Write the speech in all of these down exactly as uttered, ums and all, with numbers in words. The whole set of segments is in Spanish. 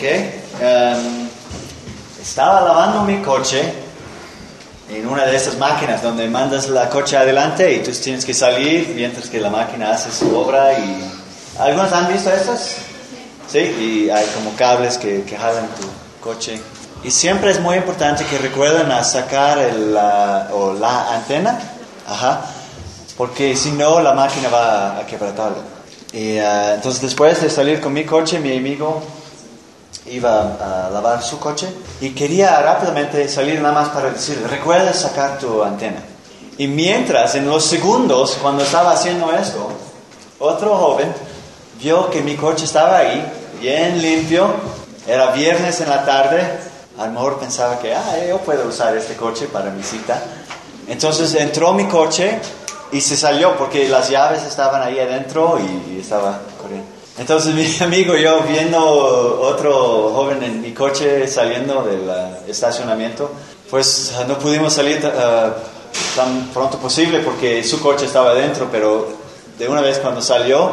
Um, estaba lavando mi coche en una de estas máquinas donde mandas la coche adelante y tú tienes que salir mientras que la máquina hace su obra. Y ¿algunos han visto estas? Sí, y hay como cables que, que jalan tu coche. Y siempre es muy importante que recuerden a sacar el, la, o la antena, ajá, porque si no la máquina va a quebrantarlo. Y uh, entonces después de salir con mi coche, mi amigo iba a lavar su coche y quería rápidamente salir nada más para decir, recuerda sacar tu antena. Y mientras, en los segundos, cuando estaba haciendo esto, otro joven vio que mi coche estaba ahí, bien limpio, era viernes en la tarde, a lo mejor pensaba que, ah, yo puedo usar este coche para mi cita. Entonces entró mi coche y se salió porque las llaves estaban ahí adentro y estaba corriendo. Entonces mi amigo y yo viendo otro joven en mi coche saliendo del uh, estacionamiento, pues no pudimos salir uh, tan pronto posible porque su coche estaba adentro, pero de una vez cuando salió,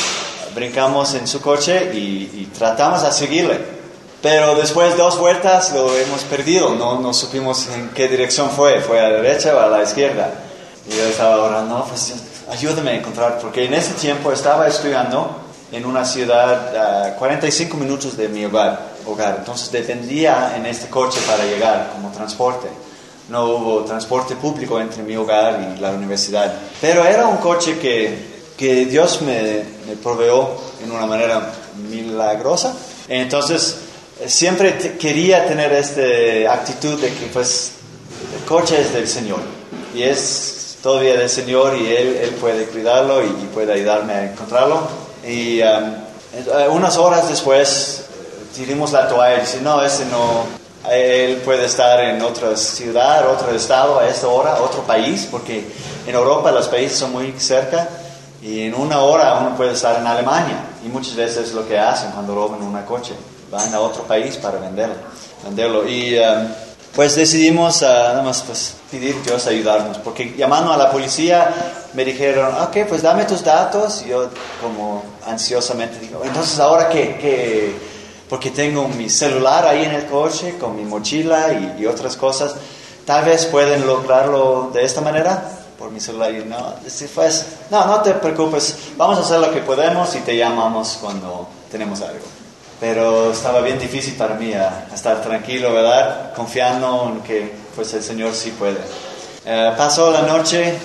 brincamos en su coche y, y tratamos de seguirle. Pero después de dos vueltas lo hemos perdido, no, no supimos en qué dirección fue, fue a la derecha o a la izquierda. Y yo estaba orando, no, pues ayúdame a encontrar, porque en ese tiempo estaba estudiando en una ciudad a uh, cuarenta y cinco minutos de mi hogar, hogar. Entonces dependía en este coche para llegar como transporte. No hubo transporte público entre mi hogar y la universidad. Pero era un coche que, que Dios me, me proveó en una manera milagrosa. Entonces siempre te, quería tener esta actitud de que pues el coche es del Señor. Y es todavía del Señor y Él, él puede cuidarlo y, y puede ayudarme a encontrarlo. Y um, unas horas después tiramos la toalla y dice, no, ese no, él puede estar en otra ciudad, otro estado a esta hora, otro país, porque en Europa los países son muy cerca y en una hora uno puede estar en Alemania. Y muchas veces es lo que hacen cuando roban un coche, van a otro país para venderlo. venderlo. Y um, pues decidimos uh, nada más pues, pedir a Dios ayudarnos, porque llamando a la policía me dijeron, ok, pues dame tus datos. Y yo como ansiosamente digo, entonces ahora qué, qué, porque tengo mi celular ahí en el coche con mi mochila y, y otras cosas, tal vez pueden lograrlo de esta manera por mi celular. Y no, pues, no, no te preocupes, vamos a hacer lo que podemos y te llamamos cuando tenemos algo. Pero estaba bien difícil para mí a, a estar tranquilo, ¿verdad? Confiando en que pues el Señor sí puede. Uh, pasó la noche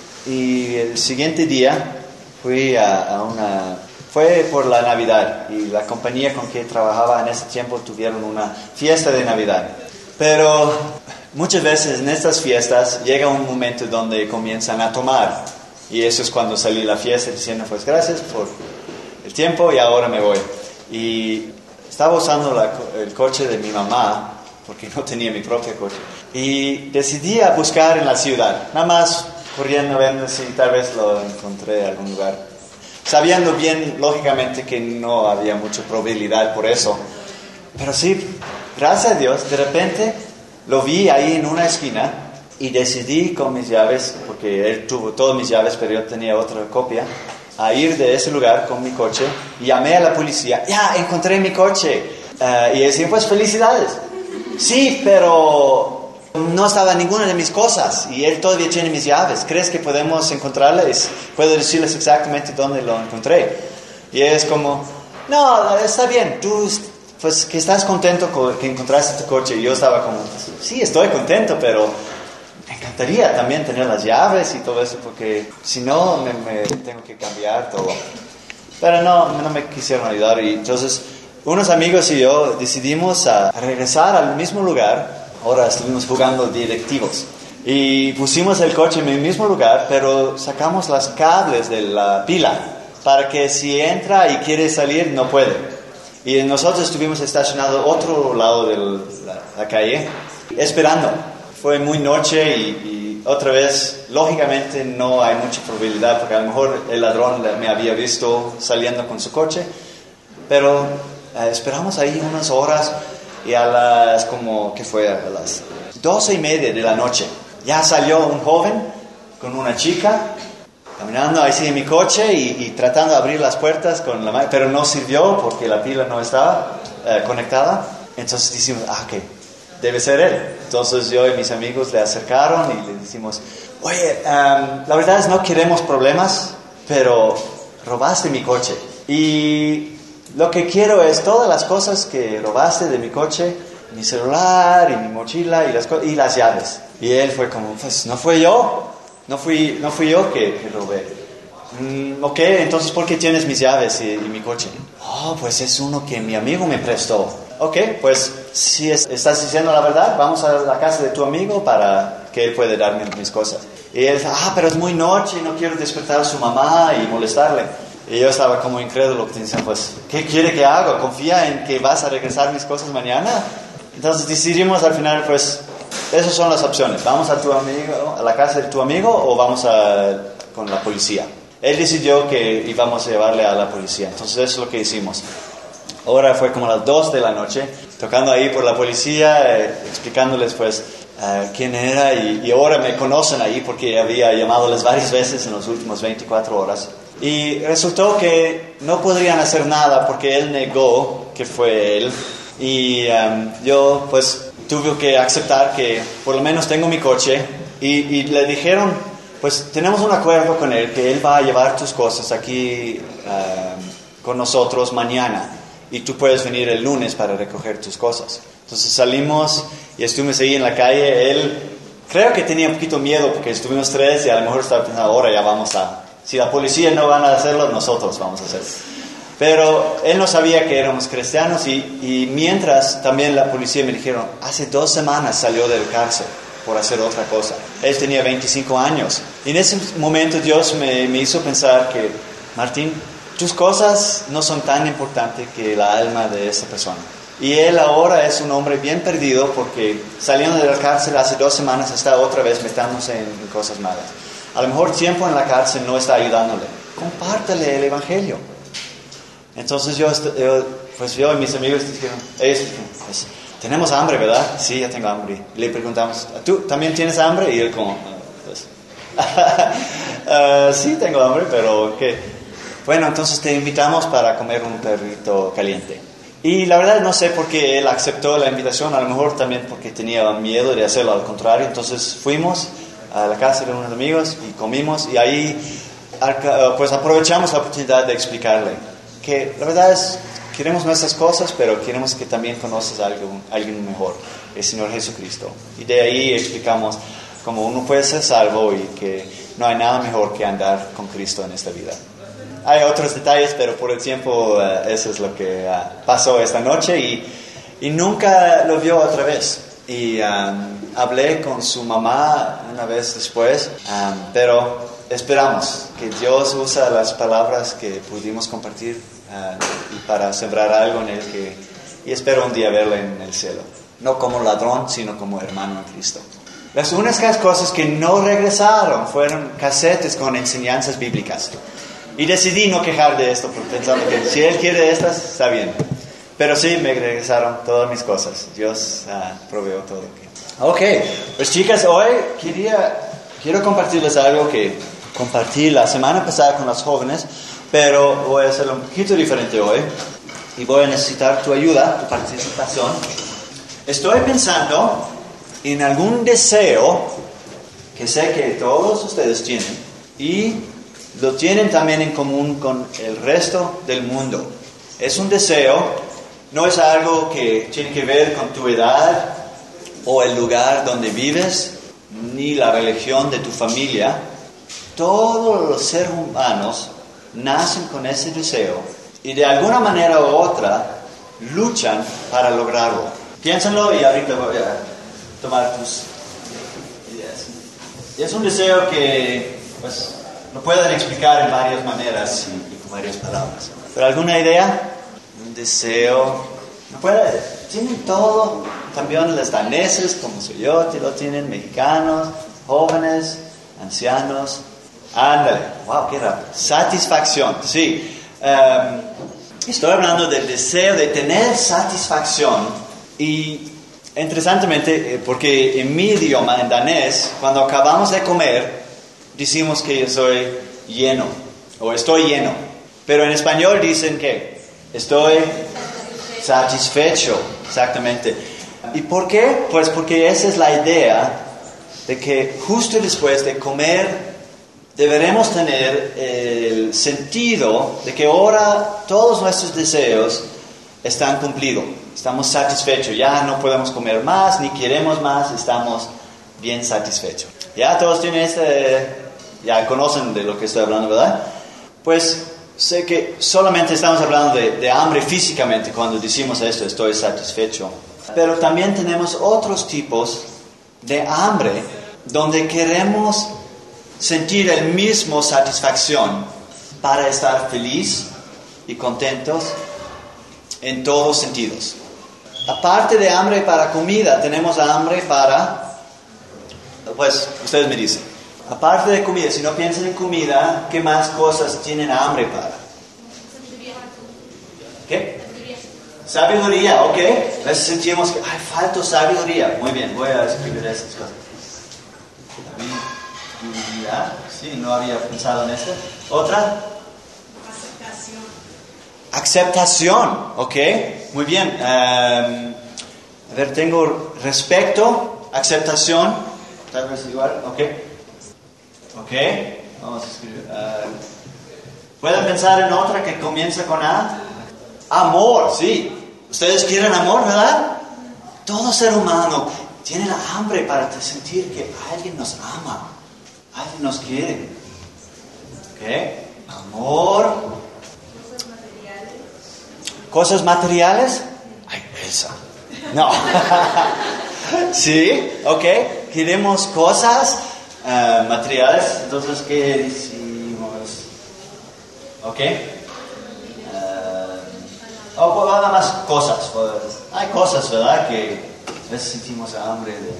y el siguiente día fui a, a una... Fue por la Navidad y la compañía con que trabajaba en ese tiempo tuvieron una fiesta de Navidad. Pero muchas veces en estas fiestas llega un momento donde comienzan a tomar. Y eso es cuando salí a la fiesta diciendo, pues gracias por el tiempo y ahora me voy. Y estaba usando la, el coche de mi mamá, porque no tenía mi propio coche. Y decidí a buscar en la ciudad, nada más corriendo, viendo si tal vez lo encontré en algún lugar. Sabiendo bien, lógicamente, que no había mucha probabilidad por eso. Pero sí, gracias a Dios, de repente lo vi ahí en una esquina y decidí con mis llaves, porque él tuvo todas mis llaves, pero yo tenía otra copia, a ir de ese lugar con mi coche y llamé a la policía. Ya, encontré mi coche. Uh, y decía, pues felicidades. Sí, pero no estaba ninguna de mis cosas y él todavía tiene mis llaves. ¿Crees que podemos encontrarles? Puedo decirles exactamente dónde lo encontré. Y es como, no, está bien, tú pues que estás contento con que encontraste tu coche. Y yo estaba como, sí, estoy contento, pero me encantaría también tener las llaves y todo eso, porque si no me, me tengo que cambiar todo. Pero no, no me quisieron ayudar y entonces unos amigos y yo decidimos a, a regresar al mismo lugar. Ahora estuvimos jugando directivos y pusimos el coche en el mismo lugar, pero sacamos las cables de la pila para que si entra y quiere salir no puede. Y nosotros estuvimos estacionados otro lado de la, la calle esperando. Fue muy noche y, y otra vez, lógicamente no hay mucha probabilidad porque a lo mejor el ladrón me había visto saliendo con su coche, pero eh, esperamos ahí unas horas y a las, como, ¿qué fue? A las doce y media de la noche, ya salió un joven con una chica, caminando ahí en mi coche y, y tratando de abrir las puertas con la mano, pero no sirvió porque la pila no estaba. Uh, uh, conectada. Entonces decimos, ah, ok, debe ser él. Entonces yo y mis amigos le acercaron y le decimos, oye, um, la verdad es no queremos problemas, pero robaste mi coche. Y lo que quiero es todas las cosas que robaste de mi coche, mi celular y mi mochila y las, co- y las llaves. Y él fue como, pues no fue yo, no fui, no fui yo que, que robé. Mm, ok, entonces ¿por qué tienes mis llaves y, y mi coche? Oh, pues es uno que mi amigo me prestó. Ok, pues si es, estás diciendo la verdad, vamos a la casa de tu amigo para que él pueda darme mis cosas. Y él dice, ah, pero es muy noche y no quiero despertar a su mamá y molestarle. Y yo estaba como incrédulo, diciendo, pues, ¿qué quiere que haga? ¿Confía en que vas a regresar mis cosas mañana? Entonces decidimos al final, pues, esas son las opciones. ¿Vamos a tu amigo, a la casa de tu amigo o vamos a, con la policía? Él decidió que íbamos a llevarle a la policía. Entonces eso es lo que hicimos. Ahora fue como a las dos de la noche, tocando ahí por la policía, eh, explicándoles pues uh, quién era. Y, y ahora me conocen ahí porque había llamado varias veces en las últimas veinticuatro horas. Y resultó que no podrían hacer nada porque él negó que fue él. Y um, yo pues tuve que aceptar que por lo menos tengo mi coche. Y, y le dijeron, pues tenemos un acuerdo con él que él va a llevar tus cosas aquí um, con nosotros mañana. Y tú puedes venir el lunes para recoger tus cosas. Entonces salimos y estuvimos ahí en la calle. Él creo que tenía un poquito miedo porque estuvimos tres y a lo mejor estaba pensando, ahora ya vamos a... Si la policía no van a hacerlo, nosotros vamos a hacerlo. Pero él no sabía que éramos cristianos y, y mientras también la policía me dijeron, hace dos semanas salió del cárcel por hacer otra cosa. Él tenía veinticinco años. Y en ese momento Dios me, me hizo pensar que, Martín, tus cosas no son tan importantes que la alma de esa persona. Y él ahora es un hombre bien perdido porque saliendo de la cárcel hace dos semanas está otra vez metiéndose en, en cosas malas. A lo mejor tiempo en la cárcel no está ayudándole. Compártale el evangelio. Entonces yo, yo pues yo y mis amigos dijeron, ellos dijeron, pues, tenemos hambre, ¿verdad? Sí, ya tengo hambre. Y le preguntamos, ¿tú también tienes hambre? Y él como, pues, uh, sí tengo hambre, pero ¿qué? Bueno, entonces te invitamos para comer un perrito caliente. Y la verdad no sé por qué él aceptó la invitación, a lo mejor también porque tenía miedo de hacerlo al contrario. Entonces fuimos a la casa de unos amigos y comimos y ahí pues aprovechamos la oportunidad de explicarle que la verdad es, queremos nuestras cosas, pero queremos que también conoces a alguien, alguien mejor, el Señor Jesucristo. Y de ahí explicamos cómo uno puede ser salvo y que no hay nada mejor que andar con Cristo en esta vida. Hay otros detalles, pero por el tiempo uh, eso es lo que uh, pasó esta noche y, y nunca lo vio otra vez. Y um, hablé con su mamá una vez después, um, pero esperamos que Dios usa las palabras que pudimos compartir uh, y para sembrar algo en él que, y espero un día verlo en el cielo. No como ladrón, sino como hermano en Cristo. Las únicas cosas que no regresaron fueron casetes con enseñanzas bíblicas. Y decidí no quejar de esto, porque pensando que si él quiere estas, está bien. Pero sí, me regresaron todas mis cosas. Dios uh, proveó todo. Ok, pues chicas, hoy quería, quiero compartirles algo que compartí la semana pasada con las jóvenes, pero voy a hacerlo un poquito diferente hoy. Y voy a necesitar tu ayuda, tu participación. Estoy pensando en algún deseo que sé que todos ustedes tienen y lo tienen también en común con el resto del mundo. Es un deseo, no es algo que tiene que ver con tu edad o el lugar donde vives, ni la religión de tu familia. Todos los seres humanos nacen con ese deseo y de alguna manera u otra luchan para lograrlo. Piénsenlo y ahorita voy a tomar tus ideas. Y es un deseo que, pues, lo pueden explicar en varias maneras y, y con varias palabras. ¿Pero alguna idea? Un deseo. ¿No puede? Tienen todo. También los daneses, como soy yo, lo tienen. Mexicanos, jóvenes, ancianos. Ándale. Wow, qué rápido. Satisfacción. Sí. Um, estoy hablando del deseo de tener satisfacción. Y interesantemente, porque en mi idioma, en danés, cuando acabamos de comer, decimos que yo soy lleno o estoy lleno. Pero en español dicen que estoy Satisfecho, exactamente. ¿Y por qué? Pues porque esa es la idea de que justo después de comer deberemos tener el sentido de que ahora todos nuestros deseos están cumplidos. Estamos satisfechos, ya no podemos comer más, ni queremos más, estamos bien satisfechos. Ya todos tienen este, ya conocen de lo que estoy hablando, ¿verdad? Pues sé que solamente estamos hablando de, de hambre físicamente cuando decimos esto, estoy satisfecho. Pero también tenemos otros tipos de hambre donde queremos sentir el mismo satisfacción para estar feliz y contentos en todos sentidos. Aparte de hambre para comida, tenemos hambre para, pues ustedes me dicen, aparte de comida, si no piensan en comida, ¿qué más cosas tienen hambre para? ¿Qué? Sabiduría, ok. A veces sentimos que, ay, falta sabiduría. Muy bien, voy a escribir estas cosas. Sabiduría, sí, no había pensado en esto. ¿Otra? Aceptación. Aceptación, ok. Muy bien. Um, a ver, tengo respeto, aceptación. Tal vez igual, ok. Ok, vamos a escribir. Uh, ¿Pueden pensar en otra que comienza con A? Amor, sí. Ustedes quieren amor, ¿verdad? Todo ser humano tiene la hambre para sentir que alguien nos ama, alguien nos quiere. ¿Ok? Amor. Cosas materiales. ¿Cosas materiales? Ay, esa. No. Sí, ok. Queremos cosas uh, materiales. Entonces, ¿qué decimos? Ok. O pues, nada más cosas. Pues, hay cosas, ¿verdad? Que a veces sentimos hambre de...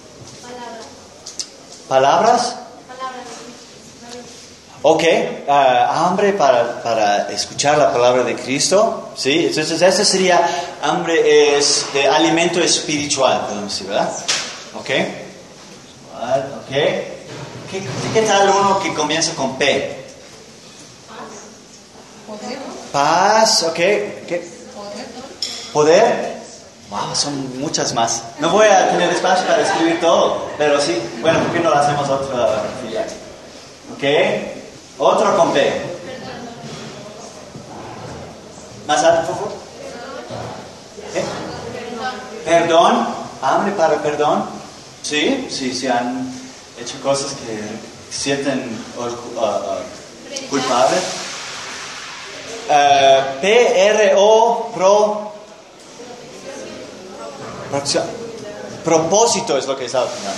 ¿Palabras? Palabras. Ok. Uh, hambre para, para escuchar la palabra de Cristo. ¿Sí? Entonces, ese sería hambre es de alimento espiritual, podemos decir, ¿verdad? Ok. Ok. ¿Qué, ¿Qué tal uno que comienza con P? Paz. Ok. ¿Qué? Poder, wow, son muchas más. No voy a tener espacio para escribir todo, pero sí, bueno, ¿por qué no lo hacemos otra filial? Ok, otro con P. ¿Más alto, por favor? ¿Eh? Perdón, hambre para perdón. Sí, sí, sí han hecho cosas que sienten uh, uh, culpables. Uh, P R O, pro. Propósito es lo que estaba pensando.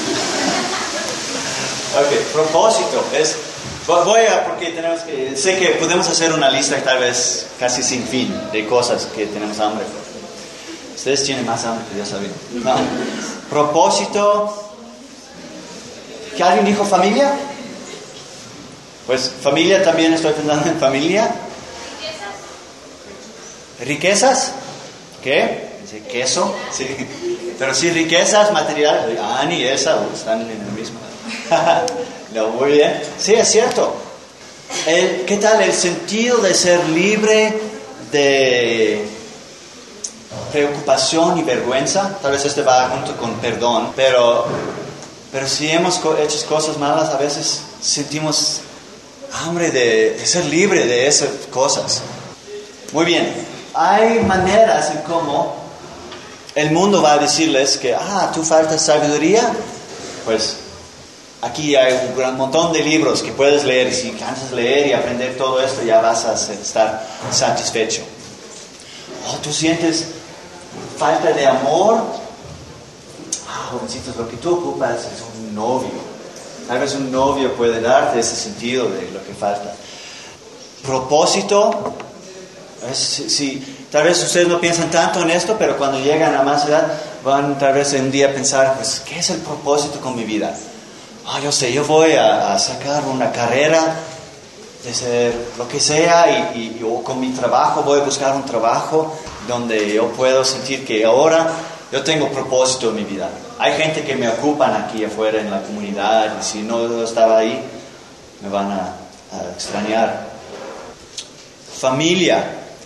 Ok, propósito es. Voy a, porque tenemos que. Sé que podemos hacer una lista tal vez casi sin fin de cosas que tenemos hambre. Ustedes tienen más hambre que ya sabían. No. Propósito. ¿Que alguien dijo familia? Pues familia también estoy pensando en familia. Riquezas. ¿Riquezas? ¿Qué? Dice queso, sí. Pero sí, riquezas materiales. Ah, ni esa, están en el mismo. No, muy bien. Sí, es cierto. El, ¿Qué tal el sentido de ser libre de preocupación y vergüenza? Tal vez este va junto con perdón, pero, pero si hemos hecho cosas malas, a veces sentimos hambre de, de ser libre de esas cosas. Muy bien. Hay maneras en cómo el mundo va a decirles que, ah, tú faltas sabiduría. Pues aquí hay un gran montón de libros que puedes leer, y si cansas leer y aprender todo esto, ya vas a estar satisfecho. Oh, tú sientes falta de amor. Ah, jovencitos, lo que tú ocupas es un novio. Tal vez un novio puede darte ese sentido de lo que falta. Propósito. Si, si, tal vez ustedes no piensan tanto en esto, pero cuando llegan a más edad van tal vez un día a pensar, pues, ¿qué es el propósito con mi vida? Ah, yo sé, yo voy a, a sacar una carrera de ser lo que sea y, y yo con mi trabajo voy a buscar un trabajo donde yo puedo sentir que ahora yo tengo propósito en mi vida. Hay gente que me ocupan aquí afuera en la comunidad y si no estaba ahí me van a, a extrañar. Familia.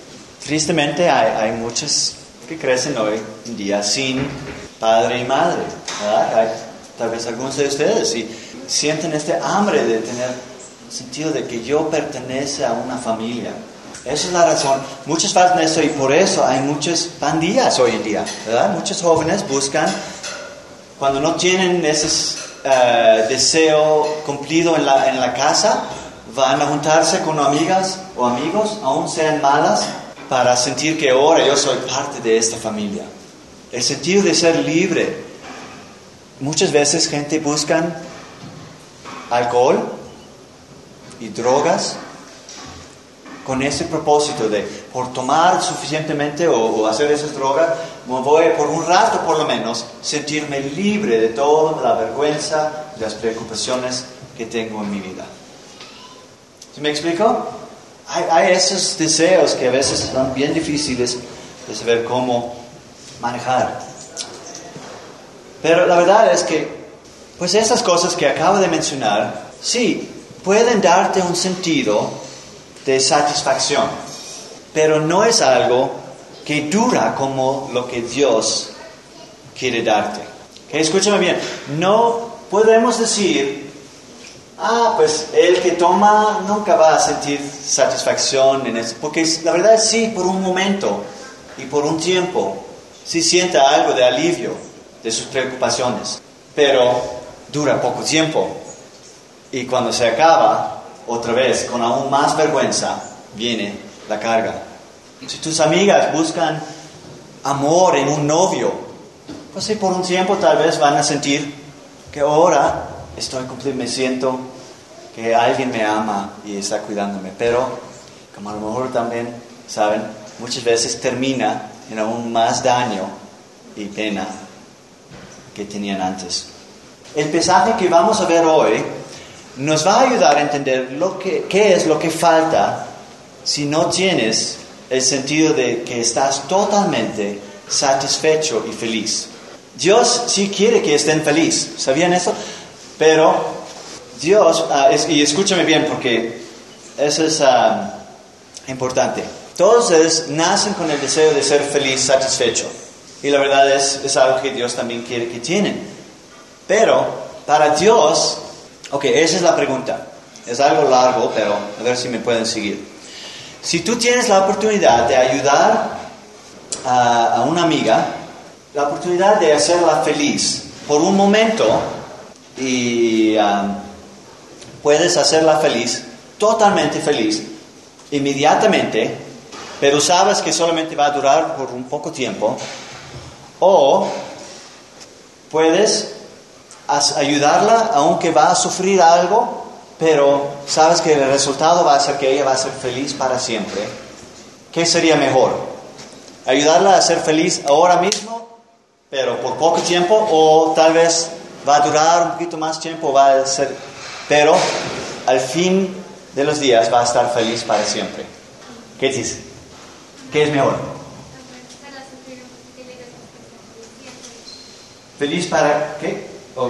tristemente hay, hay muchos que crecen hoy en día sin padre y madre, ¿verdad? Hay, tal vez algunos de ustedes y sienten este hambre de tener un sentido de que yo pertenece a una familia. Esa es la razón. Muchos faltan eso y por eso hay muchas pandillas hoy en día, ¿verdad? Muchos jóvenes buscan, cuando no tienen ese uh, deseo cumplido en la, en la casa, van a juntarse con amigas o amigos, aun sean malas, para sentir que ahora yo soy parte de esta familia. El sentido de ser libre. Muchas veces gente busca alcohol y drogas con ese propósito de, por tomar suficientemente o, o hacer esas drogas, me voy por un rato por lo menos sentirme libre de toda la vergüenza y las preocupaciones que tengo en mi vida. ¿Sí me explico? Hay, hay esos deseos que a veces son bien difíciles de saber cómo manejar. Pero la verdad es que, pues esas cosas que acabo de mencionar, sí, pueden darte un sentido de satisfacción, pero no es algo que dura como lo que Dios quiere darte. ¿Okay? Escúchame bien, no podemos decir, ah, pues el que toma nunca va a sentir satisfacción en eso, porque la verdad es sí, por un momento y por un tiempo, sí sienta algo de alivio de sus preocupaciones, pero dura poco tiempo y cuando se acaba, otra vez, con aún más vergüenza, viene la carga. Si tus amigas buscan amor en un novio, pues sí, por un tiempo tal vez van a sentir que ahora estoy cumplido, me siento que alguien me ama y está cuidándome. Pero, como a lo mejor también saben, muchas veces termina en aún más daño y pena que tenían antes. El pasaje que vamos a ver hoy nos va a ayudar a entender lo que, qué es lo que falta si no tienes el sentido de que estás totalmente satisfecho y feliz. Dios sí quiere que estén felices, ¿sabían eso? Pero Dios, uh, es, y escúchame bien porque eso es uh, importante. Todos ustedes nacen con el deseo de ser feliz, satisfecho. Y la verdad es, es algo que Dios también quiere que tienen. Pero para Dios, ok, esa es la pregunta. Es algo largo, pero a ver si me pueden seguir. Si tú tienes la oportunidad de ayudar a, a una amiga, la oportunidad de hacerla feliz por un momento, y um, puedes hacerla feliz, totalmente feliz, inmediatamente, pero sabes que solamente va a durar por un poco tiempo, o puedes ayudarla aunque va a sufrir algo, pero sabes que el resultado va a ser que ella va a ser feliz para siempre. ¿Qué sería mejor? ¿Ayudarla a ser feliz ahora mismo, pero por poco tiempo, o tal vez va a durar un poquito más tiempo, va a ser, pero al fin de los días va a estar feliz para siempre? ¿Qué dices? ¿Qué es mejor? ¿Feliz para qué? Oh.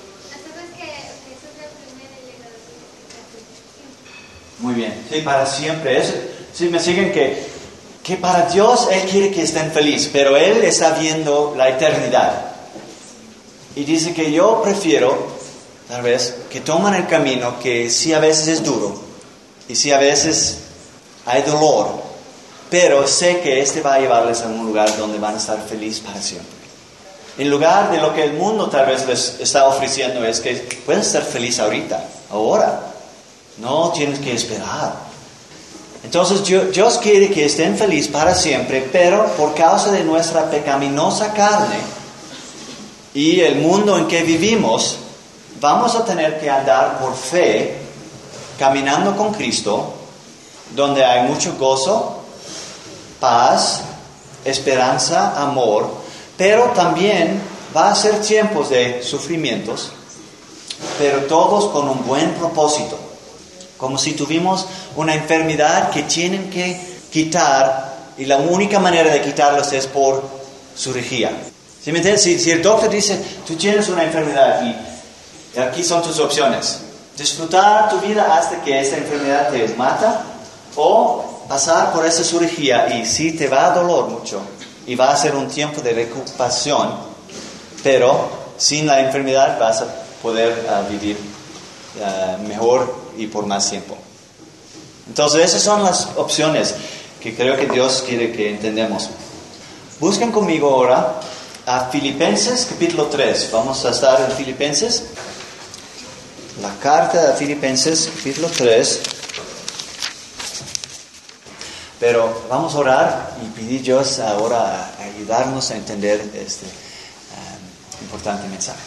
Muy bien, sí, para siempre. Es, sí, me siguen que, que para Dios Él quiere que estén felices, pero Él está viendo la eternidad. Y dice que yo prefiero, tal vez, que toman el camino que sí a veces es duro, y sí a veces hay dolor, pero sé que este va a llevarles a un lugar donde van a estar felices para siempre. En lugar de lo que el mundo tal vez les está ofreciendo es que puedes ser feliz ahorita, ahora. No tienes que esperar. Entonces Dios quiere que estén felices para siempre, pero por causa de nuestra pecaminosa carne y el mundo en que vivimos, vamos a tener que andar por fe, caminando con Cristo, donde hay mucho gozo, paz, esperanza, amor, pero también va a ser tiempos de sufrimientos, pero todos con un buen propósito. Como si tuvimos una enfermedad que tienen que quitar, y la única manera de quitarlos es por cirugía. ¿Sí me entiendes? Si, si el doctor dice, tú tienes una enfermedad y aquí son tus opciones: disfrutar tu vida hasta que esta enfermedad te mata, o pasar por esa cirugía y sí te va a doler mucho y va a ser un tiempo de recuperación, pero sin la enfermedad vas a poder uh, vivir uh, mejor y por más tiempo. Entonces esas son las opciones que creo que Dios quiere que entendamos. Busquen conmigo ahora a Filipenses capítulo tres. Vamos a estar en Filipenses. La carta de Filipenses capítulo tres. Pero vamos a orar y pedir a Dios ahora a ayudarnos a entender este um, importante mensaje.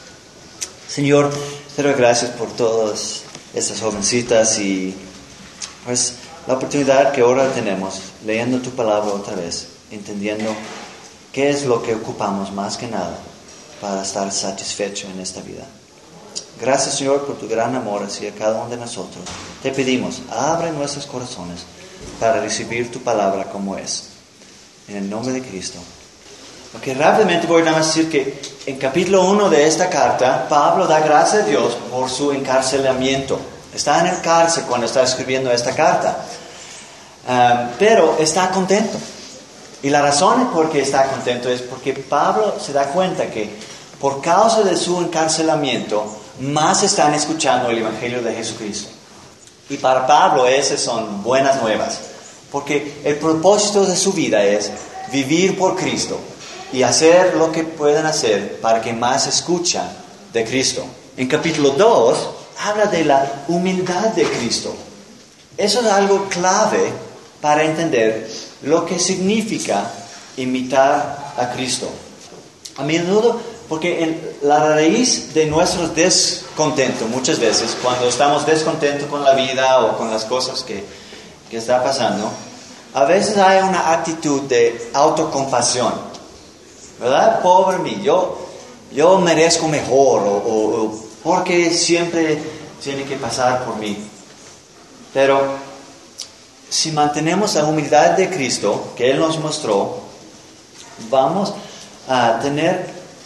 Señor, te doy gracias por todas estas jovencitas y pues la oportunidad que ahora tenemos leyendo tu palabra otra vez, entendiendo qué es lo que ocupamos más que nada para estar satisfecho en esta vida. Gracias, Señor, por tu gran amor hacia cada uno de nosotros. Te pedimos, abre nuestros corazones para recibir tu palabra como es. En el nombre de Cristo. Ok, rápidamente voy a decir que en capítulo uno de esta carta, Pablo da gracias a Dios por su encarcelamiento. Está en el cárcel cuando está escribiendo esta carta. Um, pero está contento. Y la razón por qué está contento es porque Pablo se da cuenta que por causa de su encarcelamiento, más están escuchando el Evangelio de Jesucristo. Y para Pablo esas son buenas nuevas. Porque el propósito de su vida es vivir por Cristo y hacer lo que puedan hacer para que más escuchan de Cristo. En capítulo dos habla de la humildad de Cristo. Eso es algo clave para entender lo que significa imitar a Cristo. A menudo, porque en la raíz de nuestro descontento, muchas veces, cuando estamos descontentos con la vida o con las cosas que, que está pasando, a veces hay una actitud de autocompasión, ¿verdad? Pobre mí, yo, yo merezco mejor, o, o, o porque siempre tiene que pasar por mí. Pero si mantenemos la humildad de Cristo, que Él nos mostró, vamos a tener,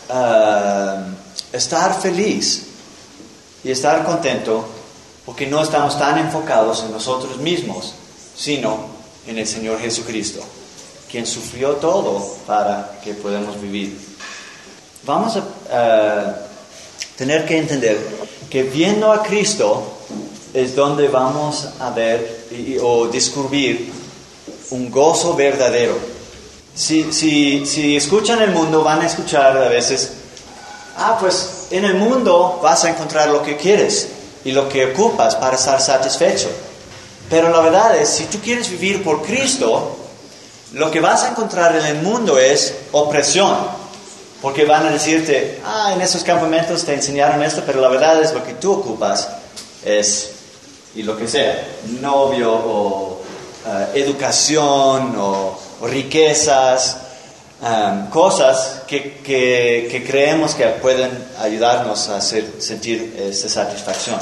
uh, estar feliz y estar contento, porque no estamos tan enfocados en nosotros mismos, sino en el Señor Jesucristo, quien sufrió todo para que podamos vivir. Vamos a uh, tener que entender que viendo a Cristo es donde vamos a ver y, o descubrir un gozo verdadero. Si, si, si escuchan el mundo, van a escuchar a veces, ah, pues en el mundo vas a encontrar lo que quieres y lo que ocupas para estar satisfecho. Pero la verdad es, si tú quieres vivir por Cristo, lo que vas a encontrar en el mundo es opresión. Porque van a decirte, ah, en esos campamentos te enseñaron esto, pero la verdad es lo que tú ocupas es, y lo que sea, novio o uh, educación o, o riquezas, um, cosas que, que, que creemos que pueden ayudarnos a hacer, sentir esa satisfacción.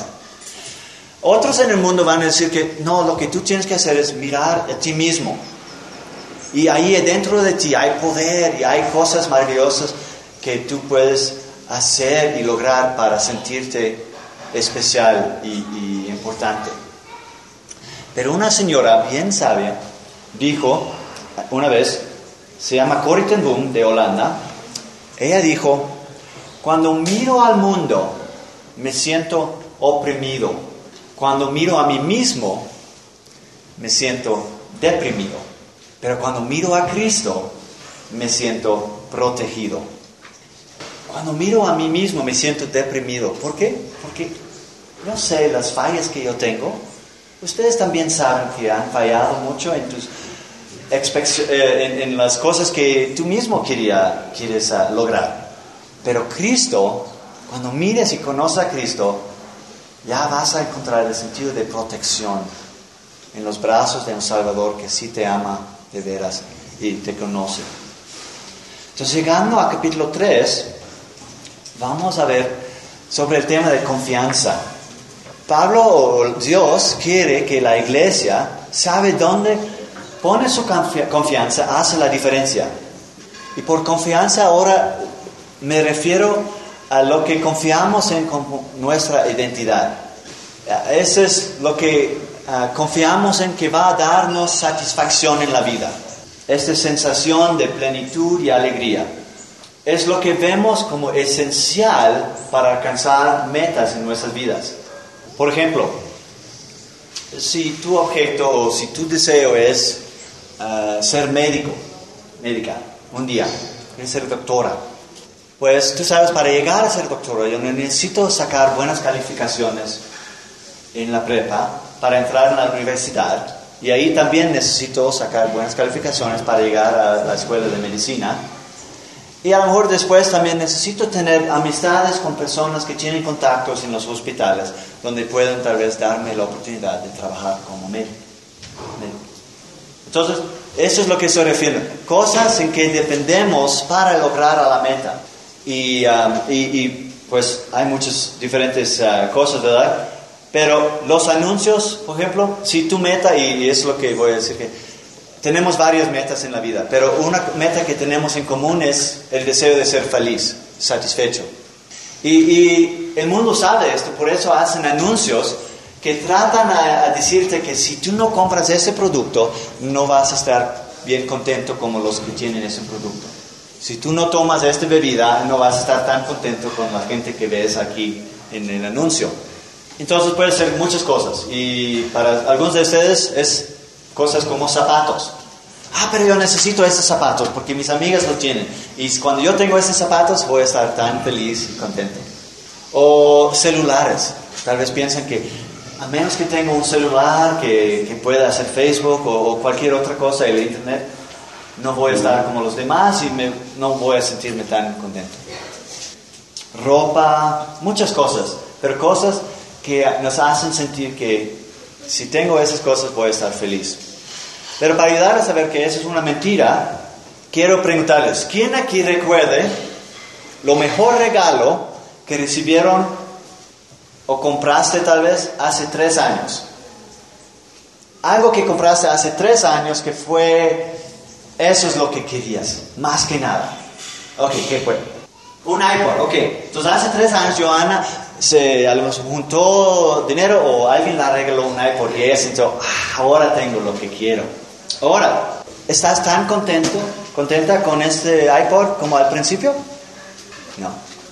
Otros en el mundo van a decir que no, lo que tú tienes que hacer es mirar a ti mismo. Y ahí dentro de ti hay poder y hay cosas maravillosas que tú puedes hacer y lograr para sentirte especial y, y importante. Pero una señora bien sabia dijo una vez, se llama Corrie ten Boom de Holanda, ella dijo, cuando miro al mundo me siento oprimido, cuando miro a mí mismo me siento deprimido, pero cuando miro a Cristo me siento protegido. Cuando miro a mí mismo me siento deprimido. ¿Por qué? Porque no sé las fallas que yo tengo. Ustedes también saben que han fallado mucho en tus en, en las cosas que tú mismo quería, quieres uh, lograr. Pero Cristo, cuando mires y conoces a Cristo, ya vas a encontrar el sentido de protección en los brazos de un Salvador que sí te ama de veras y te conoce. Entonces, llegando a capítulo tres, vamos a ver sobre el tema de confianza. Pablo, o Dios, quiere que la iglesia sabe dónde pone su confianza, hace la diferencia. Y por confianza ahora me refiero a lo que confiamos en nuestra identidad. Eso es lo que uh, confiamos en que va a darnos satisfacción en la vida. Esta sensación de plenitud y alegría es lo que vemos como esencial para alcanzar metas en nuestras vidas. Por ejemplo, si tu objeto o si tu deseo es uh, ser médico, médica, un día, quieres ser doctora, pues tú sabes, para llegar a ser doctora yo necesito sacar buenas calificaciones en la prepa para entrar en la universidad, y ahí también necesito sacar buenas calificaciones para llegar a la escuela de medicina. Y a lo mejor después también necesito tener amistades con personas que tienen contactos en los hospitales, donde pueden tal vez darme la oportunidad de trabajar como médico. Entonces, eso es lo que estoy refiriendo. Cosas en que dependemos para lograr a la meta. Y, um, y, y pues hay muchas diferentes uh, cosas, ¿verdad? Pero los anuncios, por ejemplo, si tu meta, y, y es lo que voy a decir, que tenemos varias metas en la vida, pero una meta que tenemos en común es el deseo de ser feliz, satisfecho. Y, y el mundo sabe esto, por eso hacen anuncios que tratan a, a decirte que si tú no compras ese producto, no vas a estar bien contento como los que tienen ese producto. Si tú no tomas esta bebida, no vas a estar tan contento con la gente que ves aquí en el anuncio. Entonces puede ser muchas cosas, y para algunos de ustedes es cosas como zapatos. Ah, pero yo necesito esos zapatos porque mis amigas lo tienen, y cuando yo tengo esos zapatos voy a estar tan feliz y contento. O celulares. Tal vez piensan que a menos que tenga un celular que, que pueda hacer Facebook o, o cualquier otra cosa en el internet, no voy a estar como los demás y me, no voy a sentirme tan contento. Ropa, muchas cosas, pero cosas que nos hacen sentir que si tengo esas cosas voy a estar feliz. Pero para ayudar a saber que eso es una mentira, quiero preguntarles, ¿quién aquí recuerde lo mejor regalo que recibieron o compraste tal vez hace tres años? Algo que compraste hace tres años que fue, eso es lo que querías, más que nada. Ok, ¿qué fue? Un iPod, ok. Entonces hace tres años Johanna se a lo mejor juntó dinero o alguien la regaló un iPod y ella sintió, ah, ahora tengo lo que quiero. Ahora, ¿estás tan contento, contenta con este iPod como al principio? No.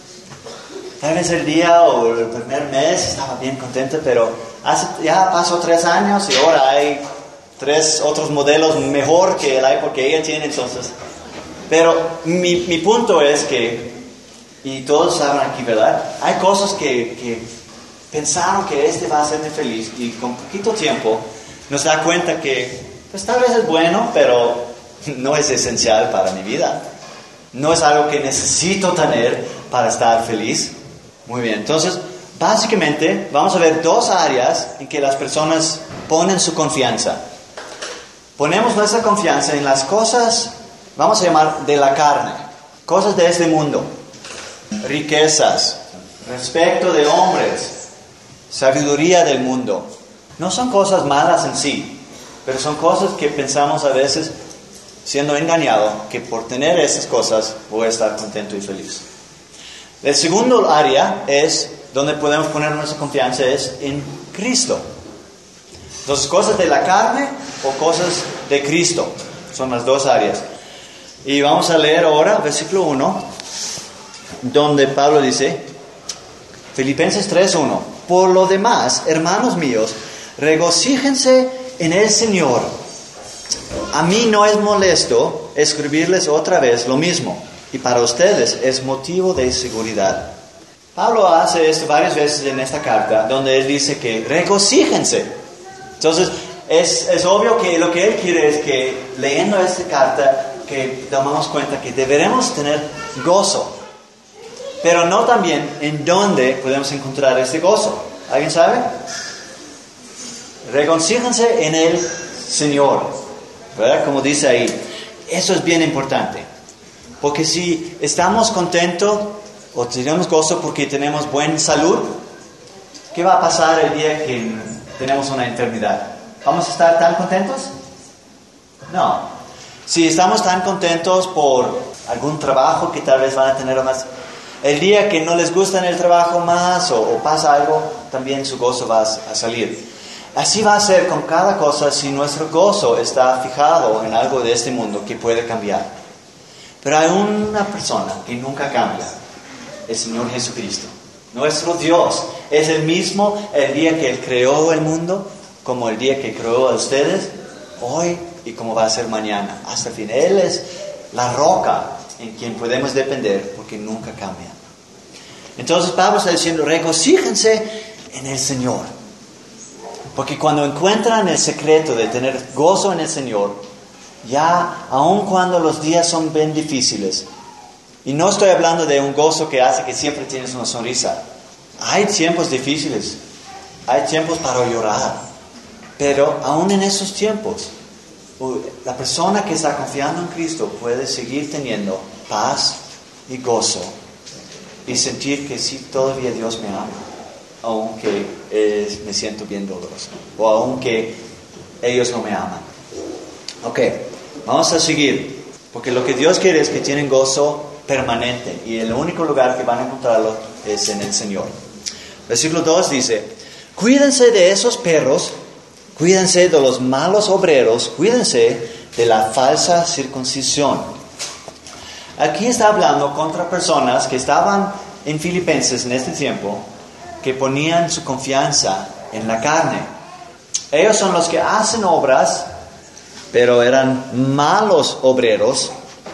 Tal vez el día o el primer mes estaba bien contenta, pero hace, ya pasó tres años y ahora hay tres otros modelos mejor que el iPod que ella tiene, entonces. Pero mi, mi punto es que, y todos saben aquí, ¿verdad? Hay cosas que, que pensaron que este va a hacerme feliz y con poquito tiempo nos da cuenta que pues tal vez es bueno, pero no es esencial para mi vida. No es algo que necesito tener para estar feliz. Muy bien, entonces básicamente vamos a ver dos áreas en que las personas ponen su confianza. Ponemos nuestra confianza en las cosas, vamos a llamar de la carne, cosas de este mundo. Riquezas, respeto de hombres, sabiduría del mundo. No son cosas malas en sí, pero son cosas que pensamos a veces, siendo engañado, que por tener esas cosas voy a estar contento y feliz. El segundo área es donde podemos poner nuestra confianza es en Cristo. Entonces, cosas de la carne o cosas de Cristo son las dos áreas. Y vamos a leer ahora versículo uno, donde Pablo dice, Filipenses tres uno, por lo demás, hermanos míos, regocíjense en el Señor. A mí no es molesto escribirles otra vez lo mismo, y para ustedes es motivo de seguridad. Pablo hace esto varias veces en esta carta, donde él dice que regocíjense. Entonces, es, es obvio que lo que él quiere es que, leyendo esta carta, que tomamos cuenta que deberemos tener gozo. Pero no también en dónde podemos encontrar este gozo. ¿Alguien sabe? Regocíjense en el Señor, ¿verdad? Como dice ahí. Eso es bien importante. Porque si estamos contentos o tenemos gozo porque tenemos buena salud, ¿qué va a pasar el día que tenemos una enfermedad? ¿Vamos a estar tan contentos? No. Si estamos tan contentos por algún trabajo que tal vez van a tener más, el día que no les gusta en el trabajo más o, o pasa algo, también su gozo va a salir. Así va a ser con cada cosa si nuestro gozo está fijado en algo de este mundo que puede cambiar. Pero hay una persona que nunca cambia, el Señor Jesucristo. Nuestro Dios es el mismo el día que Él creó el mundo, como el día que creó a ustedes, hoy y como va a ser mañana, hasta el fin. Él es la roca en quien podemos depender porque nunca cambia. Entonces Pablo está diciendo, regocíjense en el Señor. Porque cuando encuentran el secreto de tener gozo en el Señor, ya aun cuando los días son bien difíciles, y no estoy hablando de un gozo que hace que siempre tienes una sonrisa. Hay tiempos difíciles, hay tiempos para llorar, pero aún en esos tiempos, la persona que está confiando en Cristo puede seguir teniendo paz y gozo y sentir que sí, todavía Dios me ama, aunque eh, me siento bien doloroso, o aunque ellos no me aman. Ok, vamos a seguir, porque lo que Dios quiere es que tienen gozo permanente, y el único lugar que van a encontrarlo es en el Señor. Versículo dos dice, cuídense de esos perros, cuídense de los malos obreros, cuídense de la falsa circuncisión. Aquí está hablando contra personas que estaban en Filipenses en este tiempo, que ponían su confianza en la carne. Ellos son los que hacen obras, pero eran malos obreros,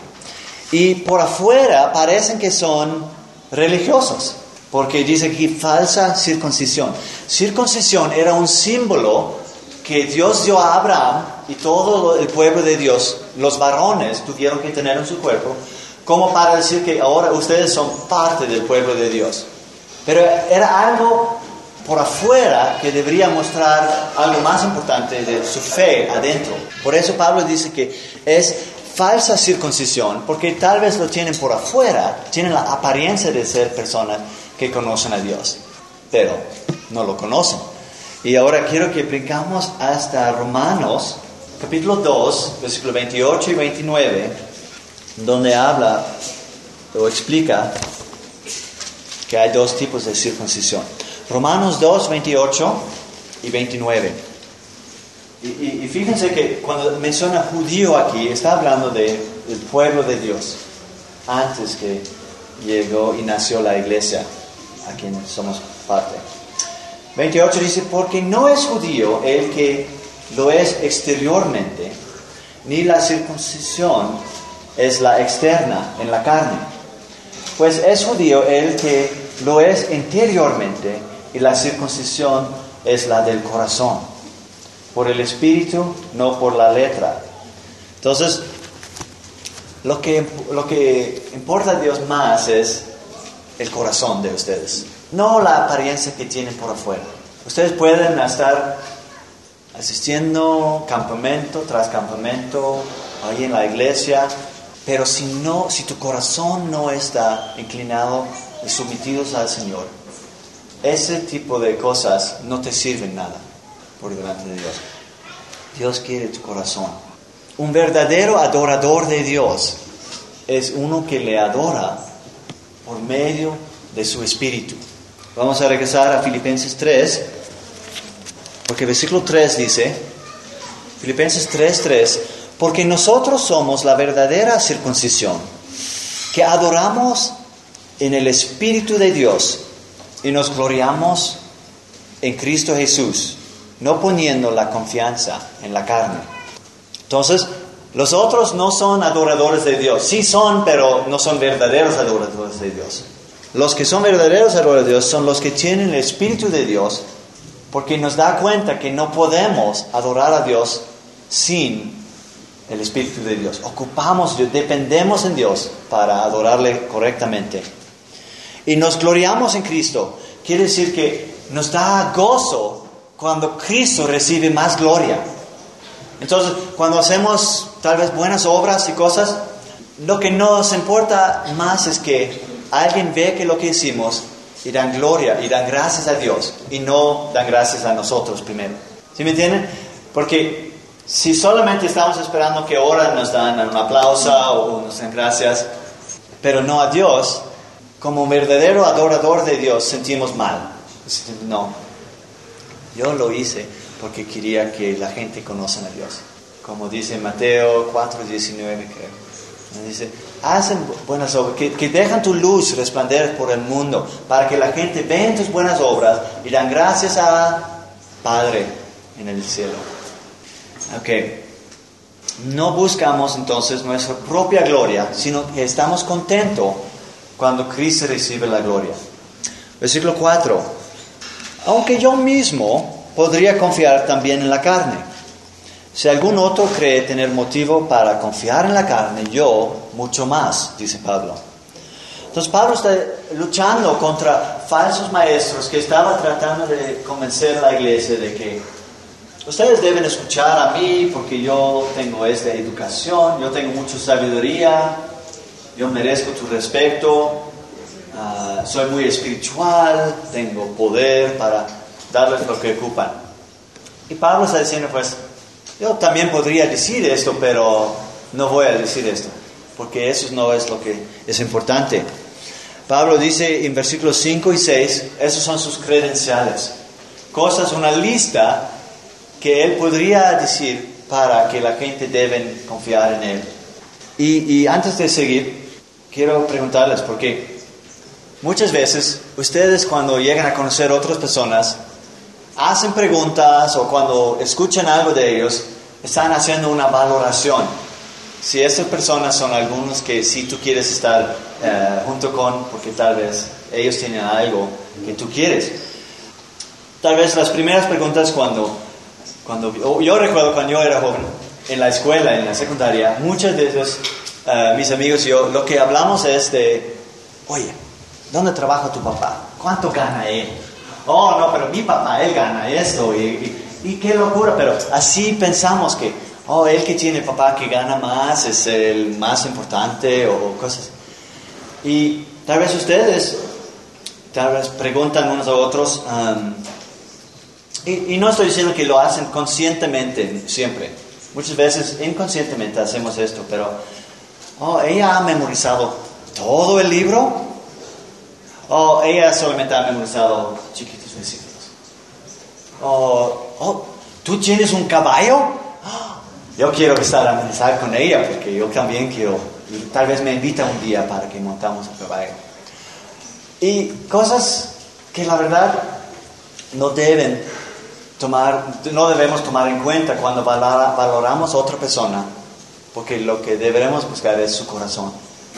y por afuera parecen que son religiosos, porque dice aquí falsa circuncisión. Circuncisión era un símbolo que Dios dio a Abraham y todo el pueblo de Dios, los varones tuvieron que tener en su cuerpo, como para decir que ahora ustedes son parte del pueblo de Dios. Pero era algo por afuera que debería mostrar algo más importante de su fe adentro. Por eso Pablo dice que es falsa circuncisión, porque tal vez lo tienen por afuera, tienen la apariencia de ser personas que conocen a Dios, pero no lo conocen. Y ahora quiero que brincamos hasta Romanos, capítulo dos, versículos veintiocho y veintinueve, donde habla o explica que hay dos tipos de circuncisión. Romanos dos, veintiocho y veintinueve. Y, y, y fíjense que cuando menciona judío aquí, está hablando de, del pueblo de Dios, antes que llegó y nació la iglesia, a quien somos parte. veintiocho dice, porque no es judío el que lo es exteriormente, ni la circuncisión es la externa en la carne. Pues es judío el que lo es interiormente, y la circuncisión es la del corazón, por el espíritu, no por la letra. Entonces, lo que, lo que importa a Dios más es el corazón de ustedes, no la apariencia que tienen por afuera. Ustedes pueden estar asistiendo campamento tras campamento, ahí en la iglesia, pero si no, si tu corazón no está inclinado y sometidos al Señor, ese tipo de cosas no te sirven nada por delante de Dios. Dios quiere tu corazón. Un verdadero adorador de Dios es uno que le adora por medio de su espíritu. Vamos a regresar a Filipenses tres, porque versículo tres dice, Filipenses tres, tres, porque nosotros somos la verdadera circuncisión, que adoramos en el Espíritu de Dios y nos gloriamos en Cristo Jesús, no poniendo la confianza en la carne. Entonces, los otros no son adoradores de Dios. Sí son, pero no son verdaderos adoradores de Dios. Los que son verdaderos adoradores de Dios son los que tienen el Espíritu de Dios, porque nos da cuenta que no podemos adorar a Dios sin el Espíritu de Dios. Ocupamos, dependemos en Dios para adorarle correctamente. Y nos gloriamos en Cristo. Quiere decir que nos da gozo cuando Cristo recibe más gloria. Entonces, cuando hacemos tal vez buenas obras y cosas, lo que nos importa más es que alguien ve que lo que hicimos y dan gloria y dan gracias a Dios y no dan gracias a nosotros primero. ¿Sí me entienden? Porque si solamente estamos esperando que ahora nos dan un aplauso o nos den gracias, pero no a Dios, como un verdadero adorador de Dios sentimos mal. No, yo lo hice porque quería que la gente conozca a Dios. Como dice Mateo cuatro diecinueve, creo. Dice, hacen buenas obras, que, que dejan tu luz resplandecer por el mundo, para que la gente vea tus buenas obras y dan gracias a Padre en el cielo. Ok. No buscamos entonces nuestra propia gloria, sino que estamos contentos cuando Cristo recibe la gloria. Versículo cuatro. Aunque yo mismo podría confiar también en la carne. Si algún otro cree tener motivo para confiar en la carne, yo mucho más, dice Pablo. Entonces Pablo está luchando contra falsos maestros que estaban tratando de convencer a la iglesia de que ustedes deben escuchar a mí porque yo tengo esta educación, yo tengo mucha sabiduría, yo merezco tu respeto, uh, soy muy espiritual, tengo poder para darles lo que ocupan. Y Pablo está diciendo, pues, yo también podría decir esto, pero no voy a decir esto, porque eso no es lo que es importante. Pablo dice en versículos cinco y seis, esos son sus credenciales. Cosas, una lista que él podría decir para que la gente debe confiar en él. Y, y antes de seguir, quiero preguntarles, porque muchas veces ustedes cuando llegan a conocer otras personas, hacen preguntas o cuando escuchan algo de ellos, están haciendo una valoración. Si estas personas son algunos que si tú quieres estar uh, junto con, porque tal vez ellos tienen algo que tú quieres. Tal vez las primeras preguntas cuando, cuando yo recuerdo cuando yo era joven, en la escuela, en la secundaria, muchos de esos, uh, mis amigos y yo, lo que hablamos es de, oye, ¿dónde trabaja tu papá? ¿Cuánto gana él? Oh, no, pero mi papá, él gana esto, y, y, y qué locura, pero así pensamos que, oh, el que tiene papá que gana más es el más importante, o cosas. Y tal vez ustedes, tal vez preguntan unos a otros, um, y, y no estoy diciendo que lo hacen conscientemente siempre, muchas veces inconscientemente hacemos esto, pero, oh, ella ha memorizado todo el libro, o ella solamente ha memorizado chiquitos versículos. O, oh, ¿tú tienes un caballo? Yo quiero estar a memorizar con ella porque yo también quiero. Y tal vez me invita un día para que montamos el caballo. Y cosas que la verdad no deben tomar, no debemos tomar en cuenta cuando valora, valoramos a otra persona, porque lo que deberemos buscar es su corazón.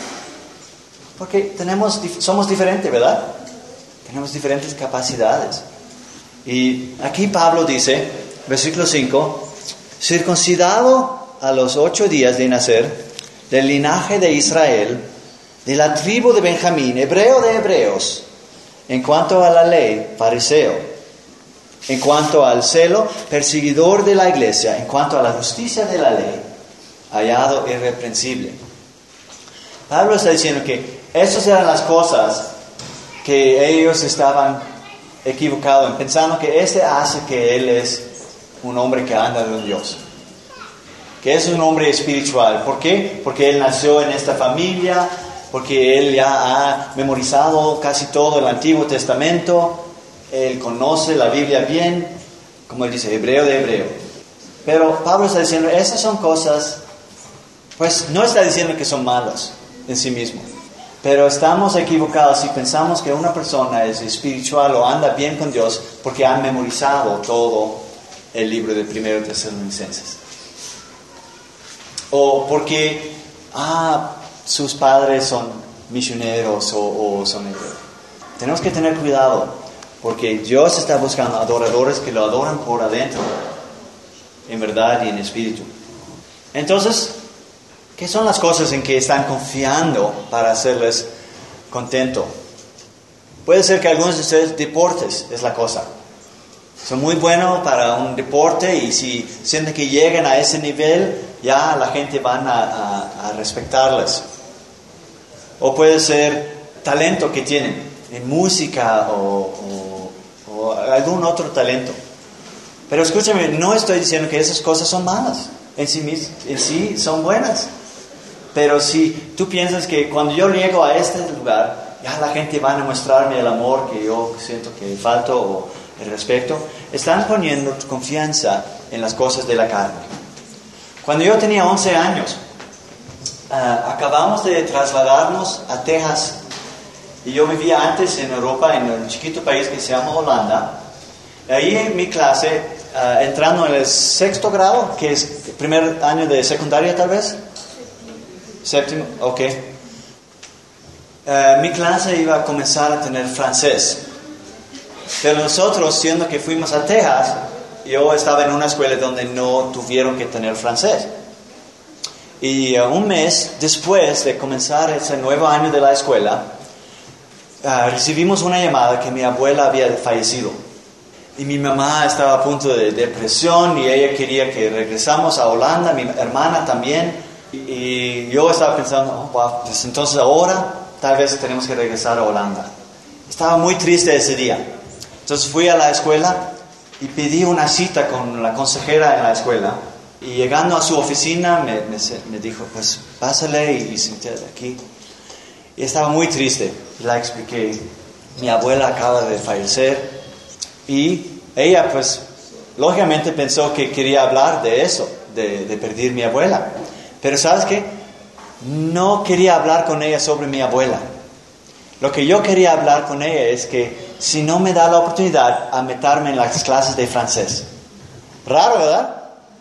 Porque tenemos, somos diferentes, ¿verdad? Tenemos diferentes capacidades. Y aquí Pablo dice, versículo cinco, circuncidado a los ocho días de nacer, del linaje de Israel, de la tribu de Benjamín, hebreo de hebreos, en cuanto a la ley, fariseo, en cuanto al celo, perseguidor de la iglesia, en cuanto a la justicia de la ley, hallado irreprensible. Pablo está diciendo que esas eran las cosas que ellos estaban equivocados, pensando que este hace que él es un hombre que anda con Dios, que es un hombre espiritual. ¿Por qué? Porque él nació en esta familia, porque él ya ha memorizado casi todo el Antiguo Testamento, él conoce la Biblia bien, como él dice, hebreo de hebreo. Pero Pablo está diciendo, esas son cosas, pues no está diciendo que son malas en sí mismo. Pero estamos equivocados si pensamos que una persona es espiritual o anda bien con Dios porque ha memorizado todo el libro de Primero Tesalonicenses. O porque ah, sus padres son misioneros o, o son hebreos. Tenemos que tener cuidado porque Dios está buscando adoradores que lo adoran por adentro, en verdad y en espíritu. Entonces, ¿qué son las cosas en que están confiando para hacerles contento? Puede ser que algunos de ustedes, deportes es la cosa. Son muy buenos para un deporte y si sienten que llegan a ese nivel, ya la gente van a, a, a respetarles. O puede ser talento que tienen en música o, o, o algún otro talento. Pero escúchame, no estoy diciendo que esas cosas son malas. En sí, en sí son buenas. Pero si tú piensas que cuando yo llego a este lugar, ya la gente va a mostrarme el amor que yo siento que falto, o al respecto, están poniendo confianza en las cosas de la carne. Cuando yo tenía once años, uh, acabamos de trasladarnos a Texas. Y yo vivía antes en Europa, en un chiquito país que se llama Holanda. Ahí en mi clase, uh, entrando en el sexto grado, que es el primer año de secundaria tal vez. Séptimo, ok. Uh, mi clase iba a comenzar a tener francés. Pero nosotros, siendo que fuimos a Texas, yo estaba en una escuela donde no tuvieron que tener francés. Y uh, un mes después de comenzar ese nuevo año de la escuela, uh, recibimos una llamada que mi abuela había fallecido. Y mi mamá estaba a punto de depresión y ella quería que regresamos a Holanda, mi hermana también. Y yo estaba pensando, oh, wow, pues entonces ahora tal vez tenemos que regresar a Holanda. Estaba muy triste ese día. Entonces fui a la escuela y pedí una cita con la consejera en la escuela. Y llegando a su oficina me, me, me dijo, pues pásale y, y siéntate aquí. Y estaba muy triste. La expliqué, mi abuela acaba de fallecer. Y ella pues lógicamente pensó que quería hablar de eso, de, de perder mi abuela. Pero ¿sabes qué? No quería hablar con ella sobre mi abuela. Lo que yo quería hablar con ella es que si no me da la oportunidad a meterme en las clases de francés. Raro, ¿verdad?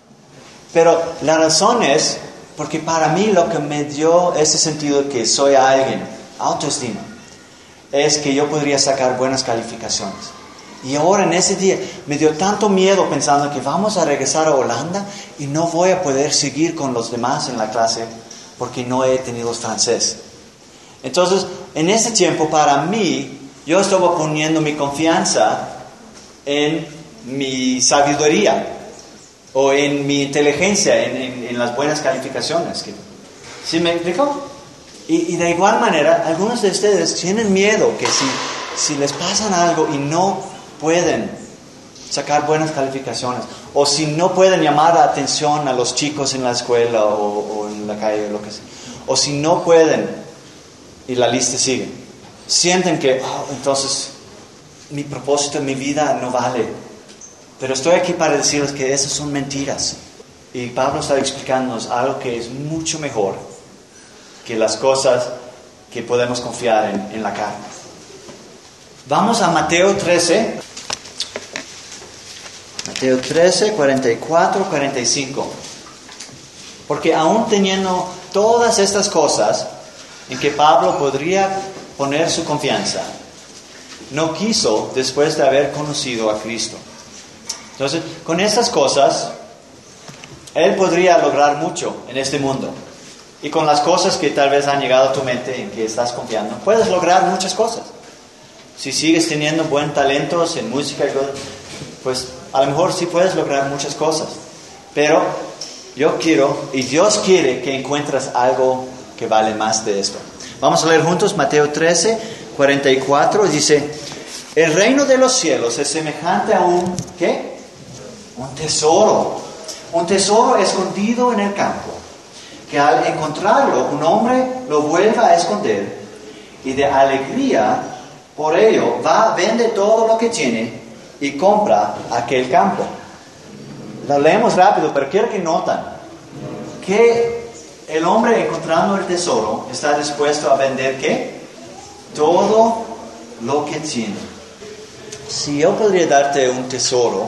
Pero la razón es porque para mí lo que me dio ese sentido de que soy alguien, autoestima, es que yo podría sacar buenas calificaciones. Y ahora en ese día me dio tanto miedo pensando que vamos a regresar a Holanda y no voy a poder seguir con los demás en la clase porque no he tenido francés. Entonces, en ese tiempo para mí, yo estaba poniendo mi confianza en mi sabiduría o en mi inteligencia, en, en, en las buenas calificaciones. ¿Sí me explico? Y, y de igual manera, algunos de ustedes tienen miedo que si, si les pasan algo y no pueden sacar buenas calificaciones, o si no pueden llamar la atención a los chicos en la escuela o, o en la calle o lo que sea, o si no pueden, y la lista sigue, sienten que oh, entonces mi propósito en mi vida no vale. Pero estoy aquí para decirles que esas son mentiras, y Pablo está explicándonos algo que es mucho mejor que las cosas que podemos confiar en, en la carne. Vamos a Mateo trece. Mateo trece, cuarenta y cuatro, cuarenta y cinco. Porque aún teniendo todas estas cosas en que Pablo podría poner su confianza, no quiso después de haber conocido a Cristo. Entonces, con estas cosas, él podría lograr mucho en este mundo. Y con las cosas que tal vez han llegado a tu mente en que estás confiando, puedes lograr muchas cosas. Si sigues teniendo buen talento en música y cosas, pues a lo mejor sí puedes lograr muchas cosas. Pero yo quiero, y Dios quiere que encuentres algo que vale más de esto. Vamos a leer juntos Mateo trece, cuarenta y cuatro. Dice, el reino de los cielos es semejante a un, ¿qué? Un tesoro. Un tesoro escondido en el campo, que al encontrarlo un hombre lo vuelve a esconder, y de alegría por ello va, vende todo lo que tiene y compra aquel campo. Lo leemos rápido, pero quiero que notan que el hombre encontrando el tesoro está dispuesto a vender ¿qué? Todo lo que tiene. Si yo podría darte un tesoro,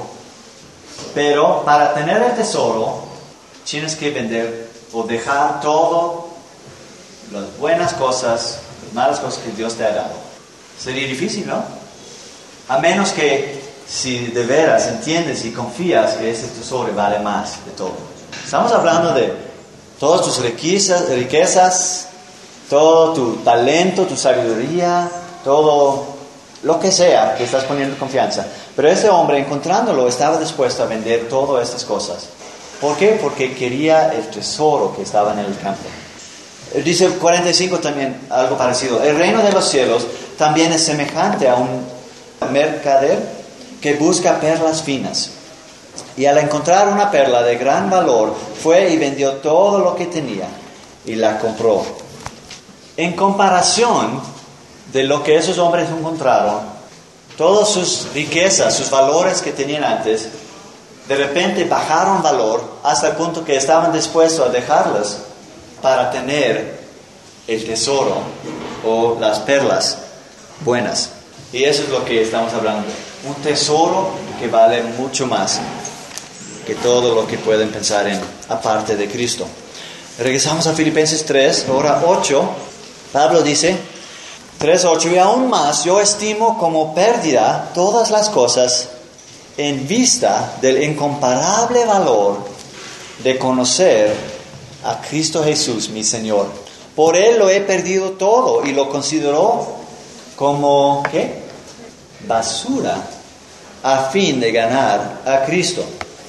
pero para tener el tesoro tienes que vender o dejar todo, las buenas cosas, las malas cosas que Dios te ha dado. Sería difícil, ¿no? A menos que si de veras entiendes y confías que ese tesoro vale más de todo. Estamos hablando de todas tus riquezas, riquezas, todo tu talento, tu sabiduría, todo lo que sea que estás poniendo confianza. Pero ese hombre, encontrándolo, estaba dispuesto a vender todas estas cosas. ¿Por qué? Porque quería el tesoro que estaba en el campo. Dice cuarenta y cinco también algo parecido. El reino de los cielos también es semejante a un mercader que busca perlas finas. Y al encontrar una perla de gran valor, fue y vendió todo lo que tenía y la compró. En comparación de lo que esos hombres encontraron, todas sus riquezas, sus valores que tenían antes, de repente bajaron valor hasta el punto que estaban dispuestos a dejarlas para tener el tesoro o las perlas buenas. Y eso es lo que estamos hablando. Un tesoro que vale mucho más que todo lo que pueden pensar en, aparte de Cristo. Regresamos a Filipenses tres, ahora ocho. Pablo dice, tres ocho, y aún más yo estimo como pérdida todas las cosas en vista del incomparable valor de conocer a Cristo Jesús, mi Señor. Por Él lo he perdido todo y lo considero como, ¿qué? Basura, a fin de ganar a Cristo.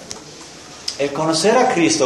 El conocer a Cristo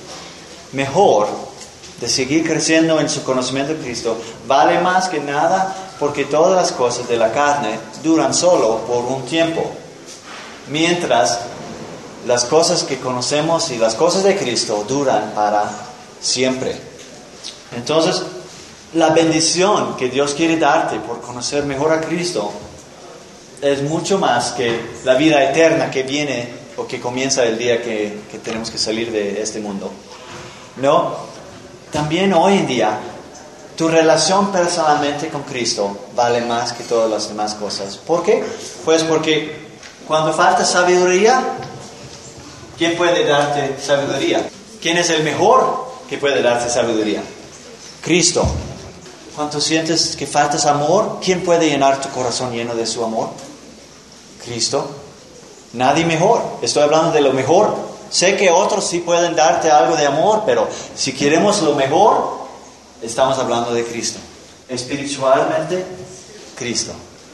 mejor, de seguir creciendo en su conocimiento de Cristo, vale más que nada, porque todas las cosas de la carne duran solo por un tiempo, mientras las cosas que conocemos y las cosas de Cristo duran para siempre. Entonces, la bendición que Dios quiere darte por conocer mejor a Cristo es mucho más que la vida eterna que viene o que comienza el día que, que tenemos que salir de este mundo. No, también hoy en día tu relación personalmente con Cristo vale más que todas las demás cosas. ¿Por qué? Pues porque cuando falta sabiduría, ¿quién puede darte sabiduría? ¿Quién es el mejor que puede darte sabiduría? Cristo. Cuando sientes que faltas amor, ¿quién puede llenar tu corazón lleno de su amor? Cristo. Nadie mejor. Estoy hablando de lo mejor. Sé que otros sí pueden darte algo de amor, pero si queremos lo mejor, estamos hablando de Cristo. Espiritualmente, Cristo.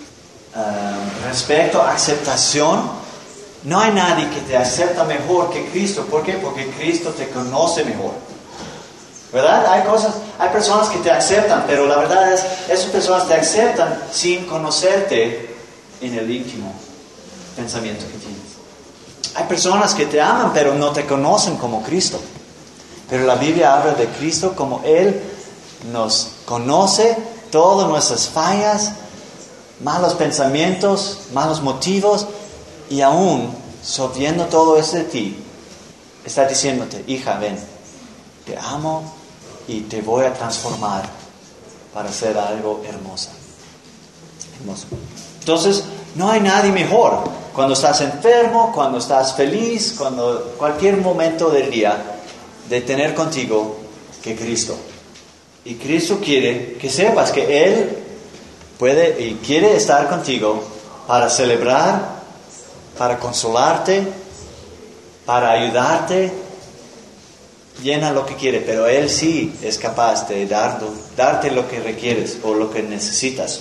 Uh, respecto a aceptación, no hay nadie que te acepta mejor que Cristo. ¿Por qué? Porque Cristo te conoce mejor. ¿Verdad? Hay cosas, hay personas que te aceptan, pero la verdad es, esas personas te aceptan sin conocerte en el íntimo pensamiento que tienes. Hay personas que te aman, pero no te conocen como Cristo. Pero la Biblia habla de Cristo como Él nos conoce todas nuestras fallas, malos pensamientos, malos motivos, y aún sabiendo todo eso de ti, está diciéndote, hija, ven, te amo y te voy a transformar para hacer algo hermoso. Hermoso. Entonces, no hay nadie mejor. Cuando estás enfermo, cuando estás feliz, cuando cualquier momento del día, de tener contigo que Cristo. Y Cristo quiere que sepas que Él puede y quiere estar contigo para celebrar, para consolarte, para ayudarte. Llena lo que quiere, pero Él sí es capaz de dar, darte lo que requieres o lo que necesitas.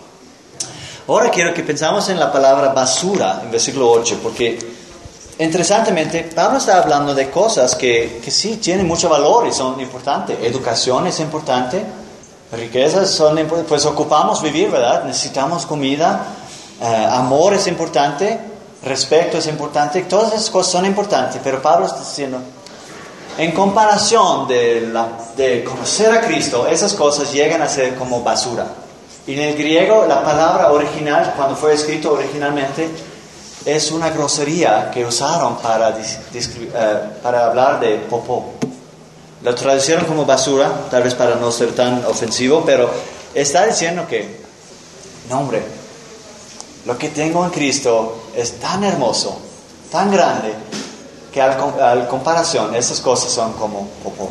Ahora quiero que pensamos en la palabra basura en versículo ocho, porque interesantemente Pablo está hablando de cosas que, que sí tienen mucho valor y son importantes. Educación es importante, riquezas son importantes, pues ocupamos vivir, ¿verdad? Necesitamos comida, eh, amor es importante, respeto es importante, todas esas cosas son importantes, pero Pablo está diciendo, en comparación de, la, de conocer a Cristo, esas cosas llegan a ser como basura. Y en el griego, la palabra original, cuando fue escrito originalmente, es una grosería que usaron para, uh, para hablar de popó. Lo traducieron como basura, tal vez para no ser tan ofensivo, pero está diciendo que, no hombre, lo que tengo en Cristo es tan hermoso, tan grande, que al, al comparación, esas cosas son como popó.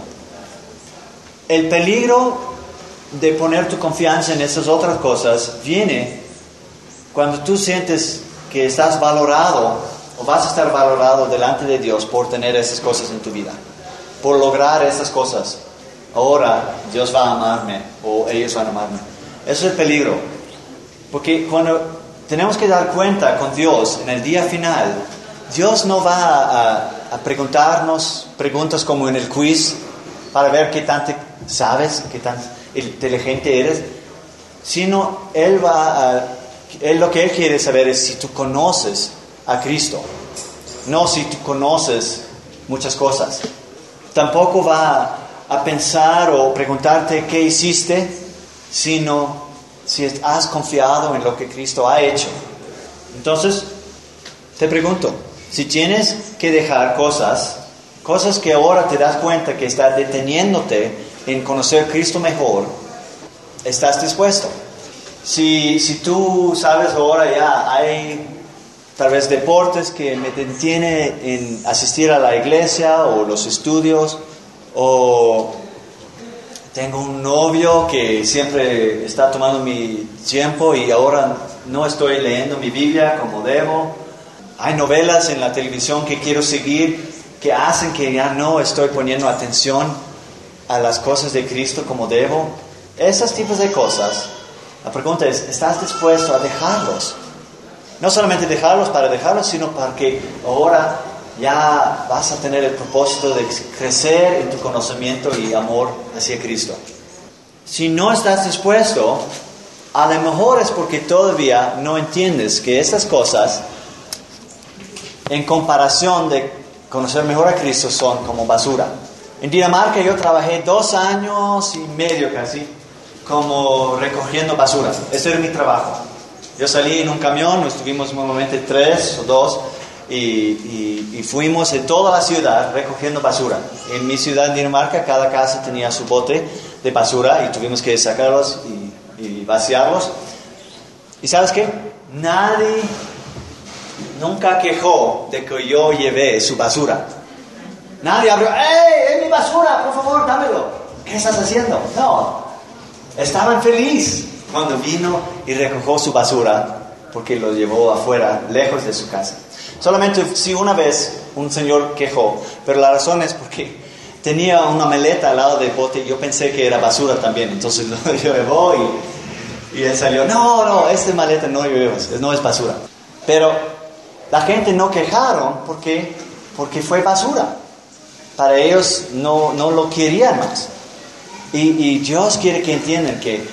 El peligro de poner tu confianza en esas otras cosas viene cuando tú sientes que estás valorado o vas a estar valorado delante de Dios por tener esas cosas en tu vida, por lograr esas cosas. Ahora Dios va a amarme o ellos van a amarme. Eso es el peligro, porque cuando tenemos que dar cuenta con Dios en el día final, Dios no va a, a preguntarnos preguntas como en el quiz para ver qué tanto sabes, qué tan inteligente eres, sino Él va a, él, lo que Él quiere saber es si tú conoces a Cristo, no si tú conoces muchas cosas. Tampoco va a pensar o preguntarte qué hiciste, sino si has confiado en lo que Cristo ha hecho. Entonces, te pregunto, si tienes que dejar cosas, cosas que ahora te das cuenta que están deteniéndote en conocer a Cristo mejor, ¿estás dispuesto? Si, si tú sabes ahora ya hay tal vez deportes que me detienen en asistir a la iglesia o los estudios, o tengo un novio que siempre está tomando mi tiempo y ahora no estoy leyendo mi Biblia como debo. Hay novelas en la televisión que quiero seguir que hacen que ya no estoy poniendo atención a las cosas de Cristo como debo. Esos tipos de cosas, la pregunta es, ¿estás dispuesto a dejarlos? No solamente dejarlos para dejarlos, sino para que ahora ya vas a tener el propósito de crecer en tu conocimiento y amor hacia Cristo. Si no estás dispuesto, a lo mejor es porque todavía no entiendes que estas cosas, en comparación de conocer mejor a Cristo, son como basura. En Dinamarca yo trabajé dos años y medio casi como recogiendo basura. Ese era mi trabajo. Yo salí en un camión, estuvimos normalmente tres o dos y, y, y fuimos en toda la ciudad recogiendo basura. En mi ciudad, en Dinamarca, cada casa tenía su bote de basura y tuvimos que sacarlos y, y vaciarlos. ¿Y sabes qué? Nadie nunca quejó de que yo llevé su basura. Nadie abrió, ¡hey, es mi basura, por favor, dámelo! ¿Qué estás haciendo? No, estaban felices cuando vino y recogió su basura, porque lo llevó afuera, lejos de su casa. Solamente si una vez un señor quejó, pero la razón es porque tenía una maleta al lado del bote y yo pensé que era basura también, entonces lo llevó y, y él salió, no, no, esta maleta no llevas, no es basura. Pero la gente no quejaron porque, porque fue basura. Para ellos no, no lo querían más. Y, y Dios quiere que entiendan que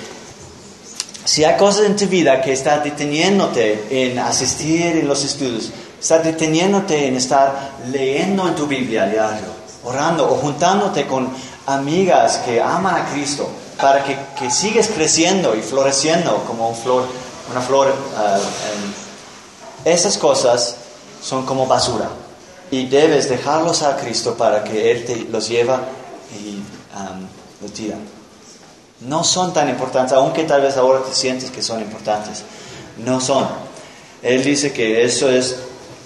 si hay cosas en tu vida que están deteniéndote en asistir en los estudios, está deteniéndote en estar leyendo en tu Biblia diario, orando o juntándote con amigas que aman a Cristo, para que, que sigues creciendo y floreciendo como un flor, una flor. Uh, um, esas cosas son como basura y debes dejarlos a Cristo para que Él te los lleva y um, los tira. No son tan importantes, aunque tal vez ahora te sientes que son importantes. No son. Él dice que eso es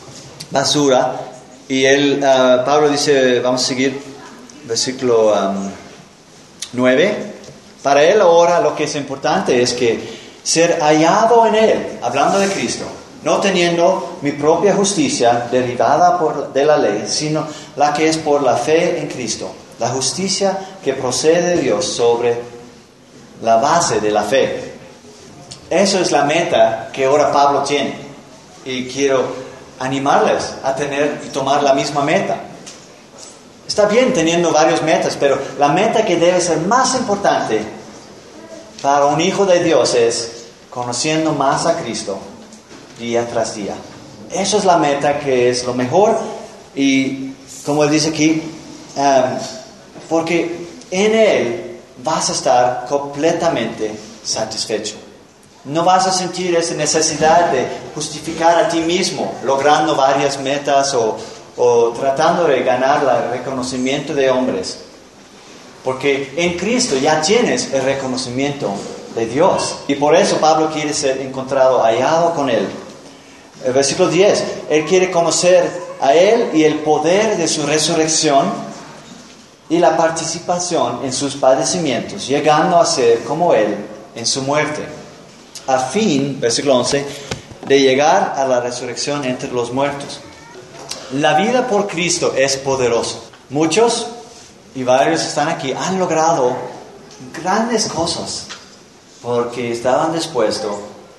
basura. Y él, uh, Pablo dice, vamos a seguir, versículo um, nueve. Para él ahora lo que es importante es que ser hallado en Él, hablando de Cristo, no teniendo mi propia justicia derivada por, de la ley, sino la que es por la fe en Cristo. La justicia que procede de Dios sobre la base de la fe. Eso es la meta que ahora Pablo tiene. Y quiero animarles a tener y tomar la misma meta. Está bien teniendo varias metas, pero la meta que debe ser más importante para un hijo de Dios es conociendo más a Cristo día tras día. Eso es la meta que es lo mejor. Y como él dice aquí, um, porque en Él vas a estar completamente satisfecho. No vas a sentir esa necesidad de justificar a ti mismo, logrando varias metas o, o tratando de ganar el reconocimiento de hombres. Porque en Cristo ya tienes el reconocimiento de Dios. Y por eso Pablo quiere ser encontrado, hallado con Él. El versículo diez, Él quiere conocer a Él y el poder de su resurrección y la participación en sus padecimientos, llegando a ser como Él en su muerte, a fin, versículo once, de llegar a la resurrección entre los muertos. La vida por Cristo es poderosa. Muchos, y varios están aquí, han logrado grandes cosas porque estaban dispuestos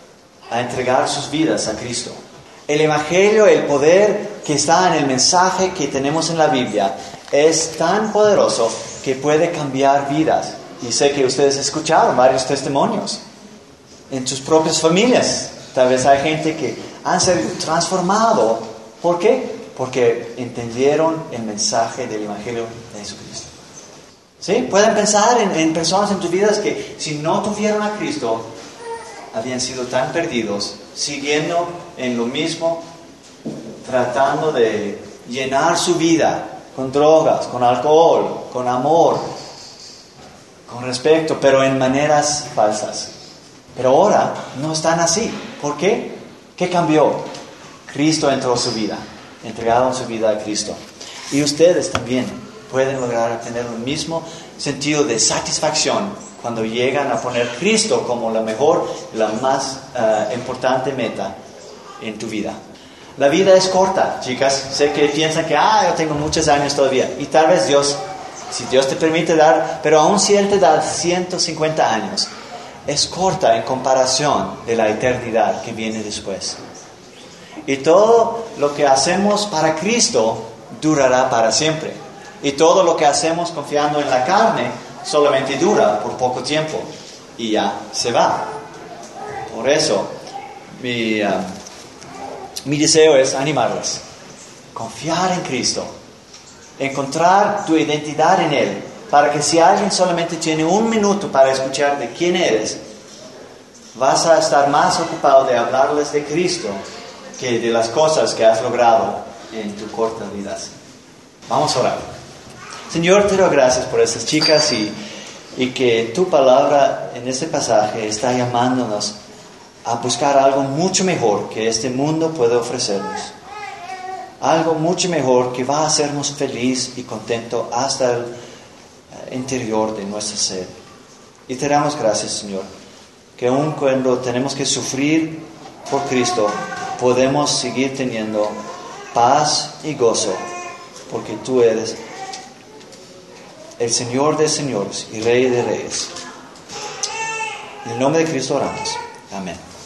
a entregar sus vidas a Cristo. El Evangelio, el poder que está en el mensaje que tenemos en la Biblia, es tan poderoso que puede cambiar vidas. Y sé que ustedes escucharon varios testimonios en sus propias familias. Tal vez hay gente que han sido transformado. ¿Por qué? Porque entendieron el mensaje del Evangelio de Jesucristo. ¿Sí? Pueden pensar en, en personas en tus vidas que si no tuvieron a Cristo, habían sido tan perdidos, siguiendo en lo mismo, tratando de llenar su vida con drogas, con alcohol, con amor, con respeto, pero en maneras falsas. Pero ahora no están así. ¿Por qué? ¿Qué cambió? Cristo entró en su vida, entregaron su vida a Cristo. Y ustedes también pueden lograr tener el mismo sentido de satisfacción cuando llegan a poner Cristo como la mejor, la más uh, importante meta en tu vida. La vida es corta, chicas. Sé que piensan que, ah, yo tengo muchos años todavía. Y tal vez Dios, si Dios te permite dar, pero a una cierta edad, ciento cincuenta años, es corta en comparación de la eternidad que viene después. Y todo lo que hacemos para Cristo durará para siempre. Y todo lo que hacemos confiando en la carne solamente dura por poco tiempo y ya se va. Por eso, mi, uh, mi deseo es animarlas. Confiar en Cristo. Encontrar tu identidad en Él. Para que si alguien solamente tiene un minuto para escuchar de quién eres, vas a estar más ocupado de hablarles de Cristo que de las cosas que has logrado en tu corta vida. Vamos a orar. Señor, te doy gracias por estas chicas y, y que tu palabra en este pasaje está llamándonos a buscar algo mucho mejor que este mundo puede ofrecernos. Algo mucho mejor que va a hacernos feliz y contento hasta el interior de nuestra ser. Y te damos gracias, Señor, que aun cuando tenemos que sufrir por Cristo, podemos seguir teniendo paz y gozo, porque tú eres el Señor de señores y Rey de reyes. En el nombre de Cristo oramos. Amén.